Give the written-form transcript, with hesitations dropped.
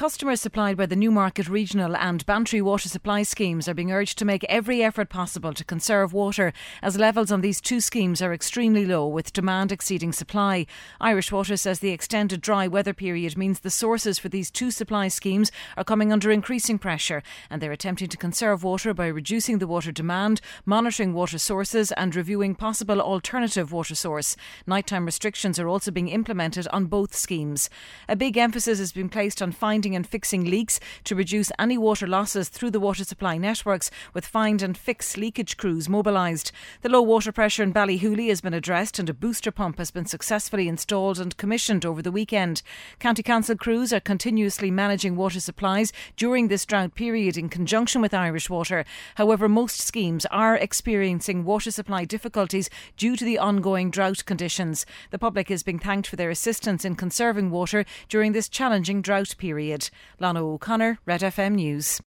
customers supplied by the Newmarket Regional and Bantry water supply schemes are being urged to make every effort possible to conserve water, as levels on these two schemes are extremely low, with demand exceeding supply. Irish Water says the extended dry weather period means the sources for these two supply schemes are coming under increasing pressure, and they're attempting to conserve water by reducing the water demand, monitoring water sources and reviewing possible alternative water source. Nighttime restrictions are also being implemented on both schemes. A big emphasis has been placed on finding and fixing leaks to reduce any water losses through the water supply networks, with find and fix leakage crews mobilised. The low water pressure in Ballyhooly has been addressed, and a booster pump has been successfully installed and commissioned over the weekend. County Council crews are continuously managing water supplies during this drought period in conjunction with Irish Water. However, most schemes are experiencing water supply difficulties due to the ongoing drought conditions. The public is being thanked for their assistance in conserving water during this challenging drought period. Lana O'Connor, Red FM News.